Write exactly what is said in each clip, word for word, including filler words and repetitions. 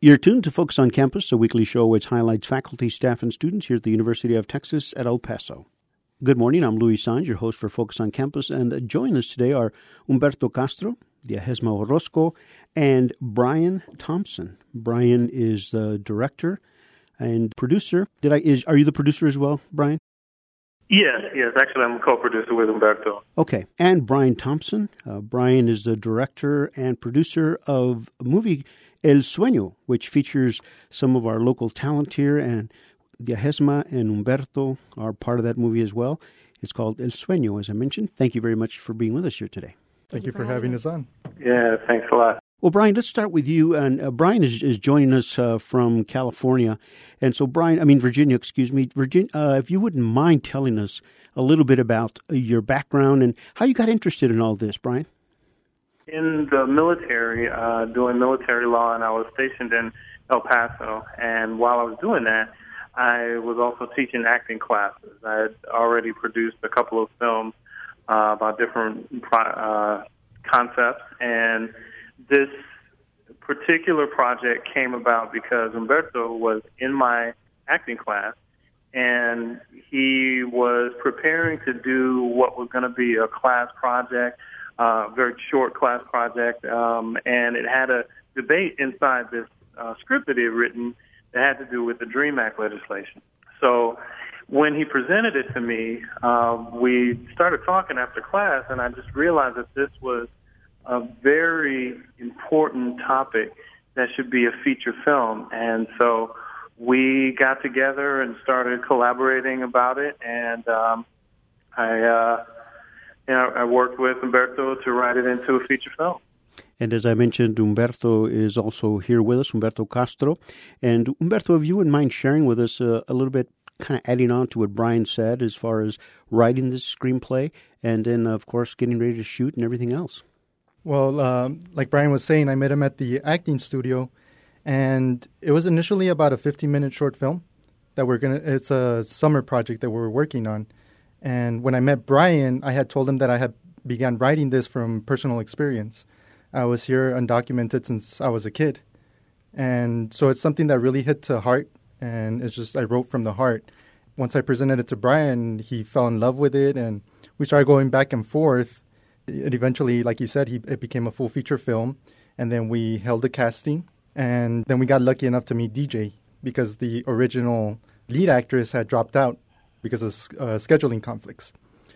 You're tuned to Focus on Campus, a weekly show which highlights faculty, staff, and students here at the University of Texas at El Paso. Good morning. I'm Luis Sanz, your host for Focus on Campus, and joining us today are Humberto Castro, Diajesma Orozco, and Brian Thompson. Brian is the director and producer. Did I? Is are you the producer as well, Brian? Yes, yes. Actually, I'm a co-producer with Humberto. Okay. And Brian Thompson. Uh, Brian is the director and producer of a movie El Sueño, which features some of our local talent here, and Diajesma and Humberto are part of that movie as well. It's called El Sueño, as I mentioned. Thank you very much for being with us here today. Thank, Thank you for having us on. Yeah, thanks a lot. Well, Brian, let's start with you. And uh, Brian is, is joining us uh, from California. And so, Brian, I mean, Virginia, excuse me. Virginia, uh, if you wouldn't mind telling us a little bit about uh, your background and how you got interested in all this, Brian. In the military, uh, doing military law, and I was stationed in El Paso. And while I was doing that, I was also teaching acting classes. I had already produced a couple of films uh, about different pro- uh, concepts. And this particular project came about because Humberto was in my acting class, and he was preparing to do what was going to be a class project, a uh, very short class project, um, and it had a debate inside this uh, script that he had written that had to do with the DREAM Act legislation. So when he presented it to me, uh, we started talking after class, and I just realized that this was a very important topic that should be a feature film. And so we got together and started collaborating about it, and um, I... Uh, You know, I worked with Humberto to write it into a feature film. And as I mentioned, Humberto is also here with us, Humberto Castro. And Humberto, if you wouldn't mind sharing with us uh, a little bit, kind of adding on to what Brian said as far as writing this screenplay and then, of course, getting ready to shoot and everything else. Well, um, like Brian was saying, I met him at the acting studio, and it was initially about a fifteen-minute short film that we're gonna. It's a summer project that we were working on. And when I met Brian, I had told him that I had begun writing this from personal experience. I was here undocumented since I was a kid. And so it's something that really hit to heart, and it's just I wrote from the heart. Once I presented it to Brian, he fell in love with it, and we started going back and forth. And eventually, like you said, he, it became a full feature film, and then we held the casting, and then we got lucky enough to meet D J because the original lead actress had dropped out because of uh, scheduling conflicts.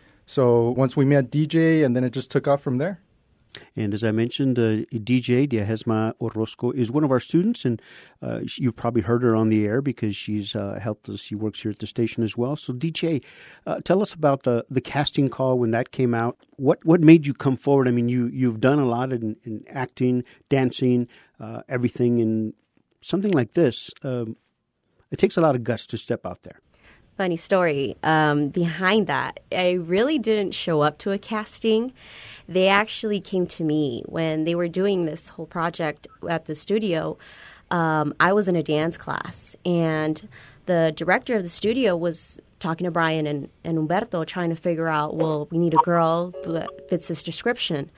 So once we met D J, and then it just took off from there. And as I mentioned, uh, D J, Diajesma Orozco, is one of our students, and uh, you've probably heard her on the air because she's uh, helped us. She works here at the station as well. So D J, uh, tell us about the, the casting call when that came out. What what made you come forward? I mean, you, you've done a lot in, in acting, dancing, uh, everything, and something like this. Um, it takes a lot of guts to step out there. Funny story um, behind that. I really didn't show up to a casting. They actually came to me when they were doing this whole project at the studio. Um, I was in a dance class, and the director of the studio was talking to Brian and, and Humberto, trying to figure out, well, we need a girl that fits this description.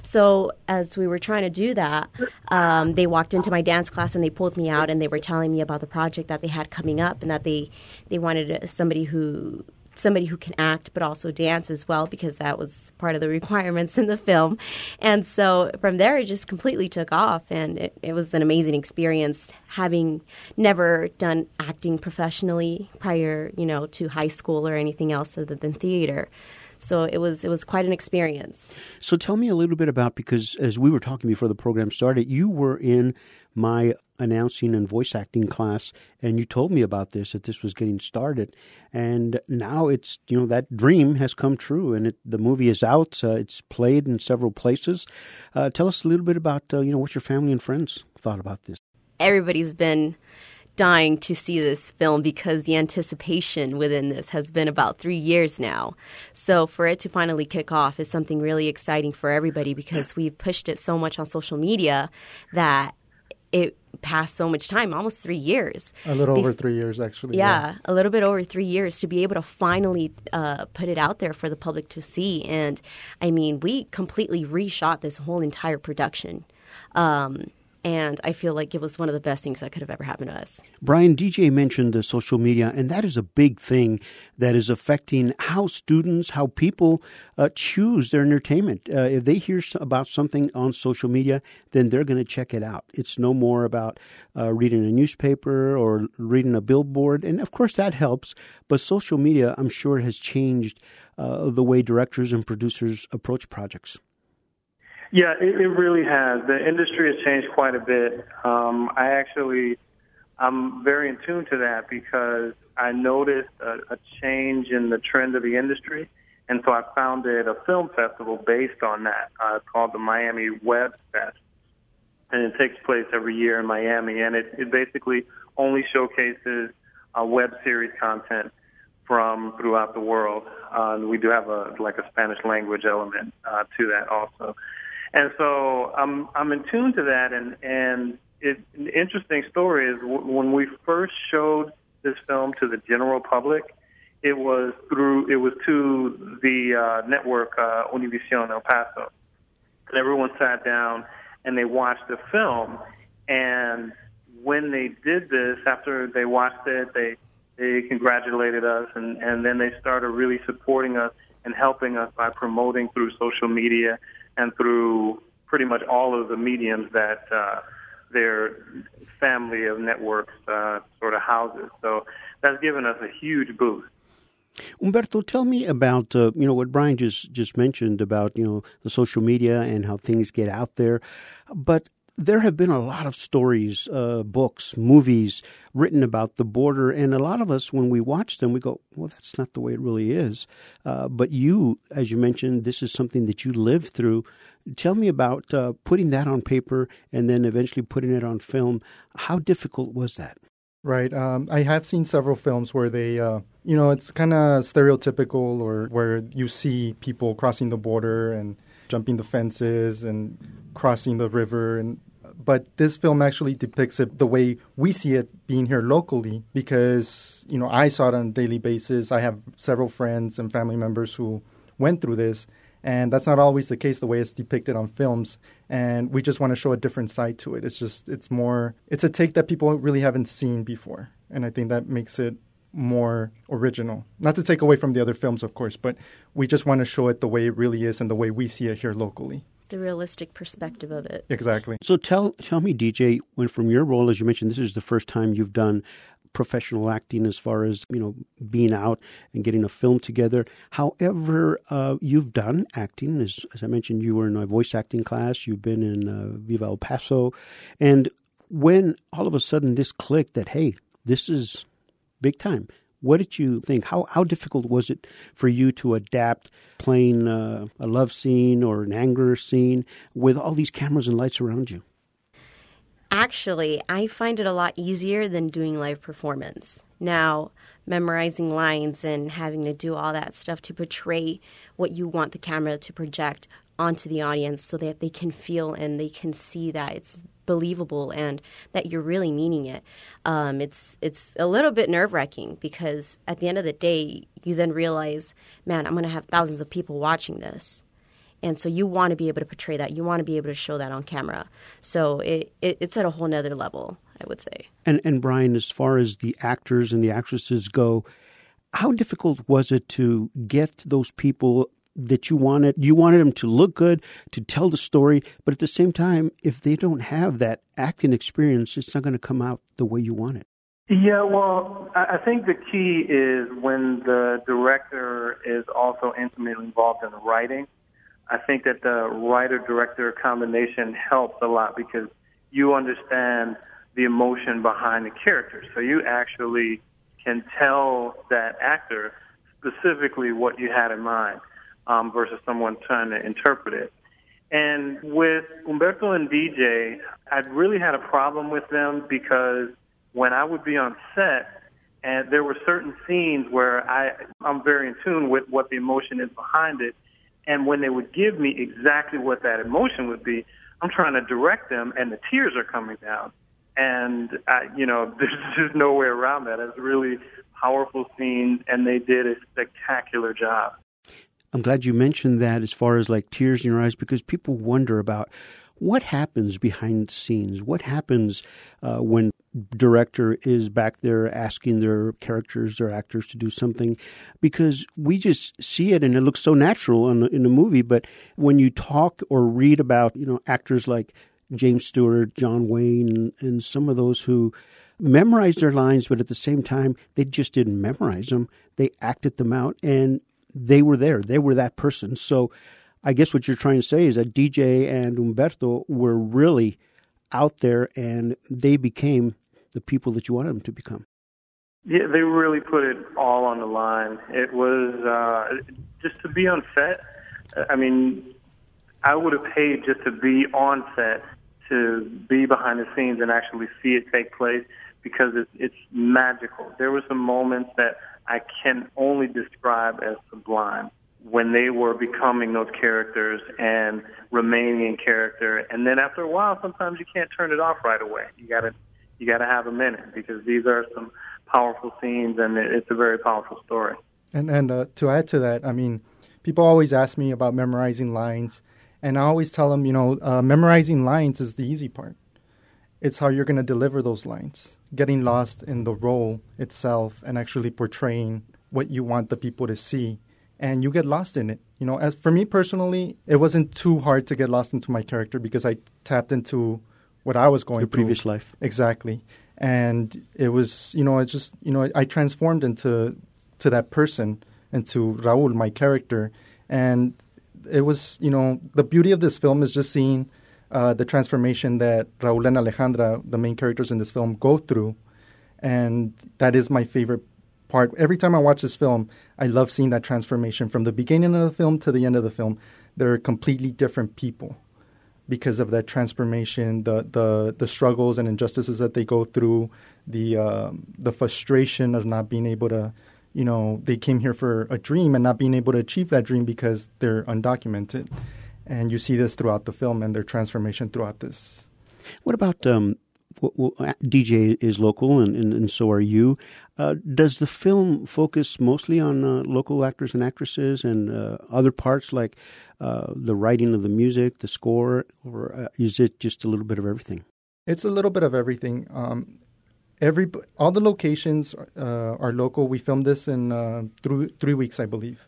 So as we were trying to do that, um, they walked into my dance class and they pulled me out, and they were telling me about the project that they had coming up, and that they, they wanted somebody who somebody who can act but also dance as well, because that was part of the requirements in the film. And so from there, it just completely took off, and it, it was an amazing experience, having never done acting professionally prior, you know, to high school or anything else other than theater. So it was it was quite an experience. So tell me a little bit about, because as we were talking before the program started, you were in my announcing and voice acting class, and you told me about this, that this was getting started. And now it's, you know, that dream has come true, and it, the movie is out. Uh, it's played in several places. Uh, tell us a little bit about, uh, you know, what your family and friends thought about this. Everybody's been dying to see this film because the anticipation within this has been about three years now. So for it to finally kick off is something really exciting for everybody, because we've pushed it so much on social media that it passed so much time, almost three years. A little Bef- over three years, actually. Yeah, yeah, a little bit over three years to be able to finally uh, put it out there for the public to see. And, I mean, we completely reshot this whole entire production. Um And I feel like it was one of the best things that could have ever happened to us. Brian, D J mentioned the social media, and that is a big thing that is affecting how students, how people uh, choose their entertainment. Uh, if they hear about something on social media, then they're going to check it out. It's no more about uh, reading a newspaper or reading a billboard. And, of course, that helps. But social media, I'm sure, has changed uh, the way directors and producers approach projects. Yeah, it, it really has. The industry has changed quite a bit. Um, I actually, I'm very in tune to that because I noticed a, a change in the trend of the industry, and so I founded a film festival based on that. Uh, it's called the Miami Web Fest, and it takes place every year in Miami, and it, it basically only showcases uh, web series content from throughout the world. Uh, we do have a like a Spanish language element uh, to that also. And so I'm I'm in tune to that, and and it, an interesting story is w- when we first showed this film to the general public, it was through it was to the uh, network uh, Univision El Paso, and everyone sat down and they watched the film. And when they did this, after they watched it, they they congratulated us, and and then they started really supporting us and helping us by promoting through social media and through pretty much all of the mediums that uh, their family of networks uh, sort of houses. So that's given us a huge boost. Humberto, tell me about, uh, you know, what Brian just, just mentioned about, you know, the social media and how things get out there. But there have been a lot of stories, uh, books, movies written about the border. And a lot of us, when we watch them, we go, well, that's not the way it really is. Uh, but you, as you mentioned, this is something that you lived through. Tell me about uh, putting that on paper and then eventually putting it on film. How difficult was that? Right. Um, I have seen several films where they, uh, you know, it's kind of stereotypical, or where you see people crossing the border and jumping the fences and crossing the river. And but this film actually depicts it the way we see it being here locally, because, you know, I saw it on a daily basis. I have several friends and family members who went through this. And that's not always the case the way it's depicted on films. And we just want to show a different side to it. It's just, it's more, it's a take that people really haven't seen before. And I think that makes it more original. Not to take away from the other films, of course, but we just want to show it the way it really is and the way we see it here locally. The realistic perspective of it. Exactly. So tell tell me, D J, when from your role, as you mentioned, this is the first time you've done professional acting as far as, you know, being out and getting a film together. However, uh, you've done acting. As, as I mentioned, you were in a voice acting class. You've been in uh, Viva El Paso. And when all of a sudden this clicked that, hey, this is big time, what did you think? How how difficult was it for you to adapt playing uh, a love scene or an anger scene with all these cameras and lights around you? Actually, I find it a lot easier than doing live performance. Now, memorizing lines and having to do all that stuff to portray what you want the camera to project onto the audience so that they can feel and they can see that it's believable and that you're really meaning it. Um, it's it's a little bit nerve-wracking because at the end of the day, you then realize, man, I'm going to have thousands of people watching this. And so you want to be able to portray that. You want to be able to show that on camera. So it, it it's at a whole nother level, I would say. And and Brian, as far as the actors and the actresses go, how difficult was it to get those people that you wanted? You wanted them to look good, to tell the story, but at the same time, if they don't have that acting experience, it's not going to come out the way you want it. Yeah, well, I think the key is when the director is also intimately involved in the writing. I think that the writer-director combination helps a lot because you understand the emotion behind the character. So you actually can tell that actor specifically what you had in mind um, versus someone trying to interpret it. And with Humberto and D J, I really had a problem with them because when I would be on set, and there were certain scenes where I, I'm very in tune with what the emotion is behind it. And when they would give me exactly what that emotion would be, I'm trying to direct them, and the tears are coming down. And, I, you know, there's just no way around that. It's really powerful scenes, and they did a spectacular job. I'm glad you mentioned that as far as like tears in your eyes, because people wonder about What happens behind the scenes? What happens uh, when director is back there asking their characters, their actors to do something? Because we just see it and it looks so natural in, in the movie. But when you talk or read about, you know, actors like James Stewart, John Wayne, and, and some of those who memorized their lines, but at the same time, they just didn't memorize them. They acted them out and they were there. They were that person. So I guess what you're trying to say is that D J and Humberto were really out there and they became the people that you wanted them to become. Yeah, they really put it all on the line. It was uh, just to be on set. I mean, I would have paid just to be on set, to be behind the scenes and actually see it take place because it, it's magical. There were some moments that I can only describe as sublime when they were becoming those characters and remaining in character. And then after a while, sometimes you can't turn it off right away. You gotta, you gotta have a minute because these are some powerful scenes and it's a very powerful story. And and uh, to add to that, I mean, people always ask me about memorizing lines, and I always tell them, you know, uh, memorizing lines is the easy part. It's how you're going to deliver those lines, getting lost in the role itself and actually portraying what you want the people to see. And you get lost in it. You know, as for me personally, it wasn't too hard to get lost into my character because I tapped into what I was going Your through. previous life. Exactly. And it was, you know, it just, you know, I transformed into to that person, into Raul, my character. And it was, you know, the beauty of this film is just seeing uh, the transformation that Raul and Alejandra, the main characters in this film, go through. And that is my favorite part. Every time I watch this film, I love seeing that transformation from the beginning of the film to the end of the film. They're completely different people because of that transformation, the the, the struggles and injustices that they go through, the uh, the frustration of not being able to, you know, they came here for a dream and not being able to achieve that dream because they're undocumented. And you see this throughout the film and their transformation throughout this. What about um, well, D J is local, and, and, and so are you. Uh, does the film focus mostly on uh, local actors and actresses and uh, other parts like uh, the writing of the music, the score, or uh, is it just a little bit of everything? It's a little bit of everything. Um, every all the locations uh, are local. We filmed this in uh, three, three weeks, I believe.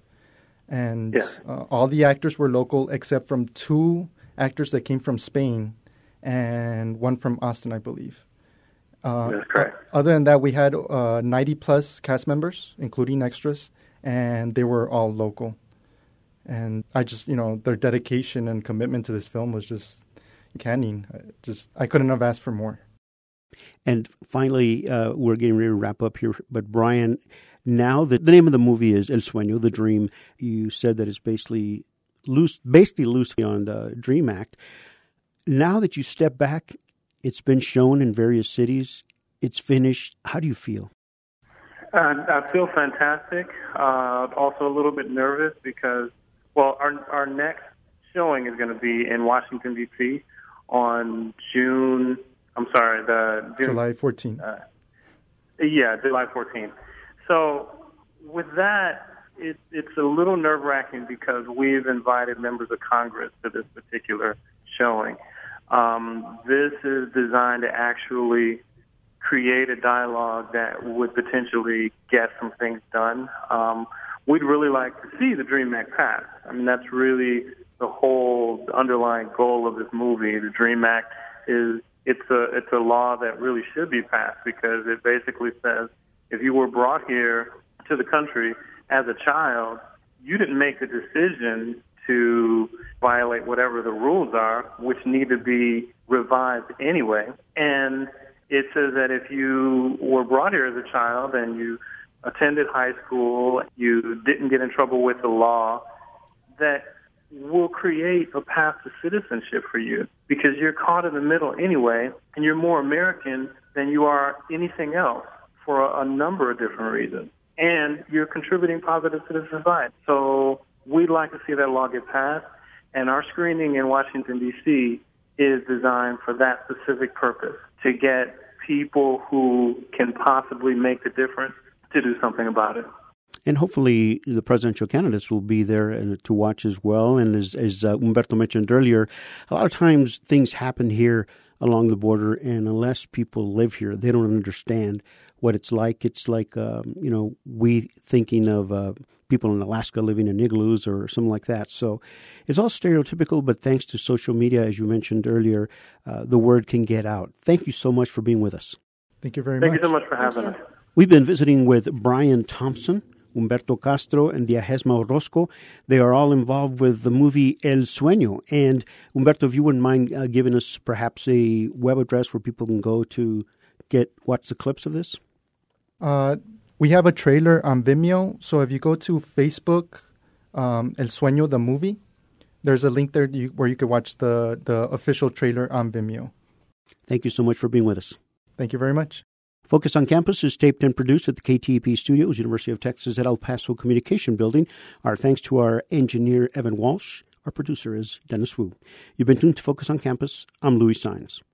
And yeah. uh, all the actors were local except from two actors that came from Spain and one from Austin, I believe. Uh, That's correct. Other than that, we had uh, ninety plus cast members, including extras, and they were all local. And I just, you know, their dedication and commitment to this film was just canning. Just, I couldn't have asked for more. And finally, uh, we're getting ready to wrap up here. But Brian, now that the name of the movie is El Sueño, The Dream, you said that it's basically loose, basically loosely on the Dream Act. Now that you step back, it's been shown in various cities. It's finished. How do you feel? Uh, I feel fantastic. Uh, also a little bit nervous because, well, our our next showing is going to be in Washington, D C on June, I'm sorry, the June, July fourteenth. Uh, yeah, July fourteenth. So with that, it, it's a little nerve-wracking because we've invited members of Congress to this particular showing. Um, this is designed to actually create a dialogue that would potentially get some things done. Um, we'd really like to see the DREAM Act pass. I mean, that's really the whole underlying goal of this movie. The DREAM Act is it's a it's a law that really should be passed because it basically says if you were brought here to the country as a child, you didn't make the decision to violate whatever the rules are, which need to be revised anyway. And it says that if you were brought here as a child and you attended high school, you didn't get in trouble with the law, that will create a path to citizenship for you because you're caught in the middle anyway, and you're more American than you are anything else for a, a number of different reasons. And you're contributing positive to the society. So we'd like to see that law get passed, and our screening in Washington, D C is designed for that specific purpose, to get people who can possibly make the difference to do something about it. And hopefully the presidential candidates will be there and to watch as well. And as, as uh, Humberto mentioned earlier, a lot of times things happen here along the border, and unless people live here, they don't understand what it's like. It's like, um, you know, we thinking of uh, people in Alaska living in igloos or something like that. So it's all stereotypical, but thanks to social media, as you mentioned earlier, uh, the word can get out. Thank you so much for being with us. Thank you very Thank much. Thank you so much for having us. We've been visiting with Brian Thompson, Humberto Castro, and Diajesma Orozco. They are all involved with the movie El Sueño. And Humberto, if you wouldn't mind uh, giving us perhaps a web address where people can go to get watch the clips of this? Uh, we have a trailer on Vimeo. So if you go to Facebook, um, El Sueño, the movie, there's a link there you, where you can watch the, the official trailer on Vimeo. Thank you so much for being with us. Thank you very much. Focus on Campus is taped and produced at the K T E P Studios, University of Texas at El Paso Communication Building. Our thanks to our engineer, Evan Walsh. Our producer is Dennis Wu. You've been tuned to Focus on Campus. I'm Louis Sines.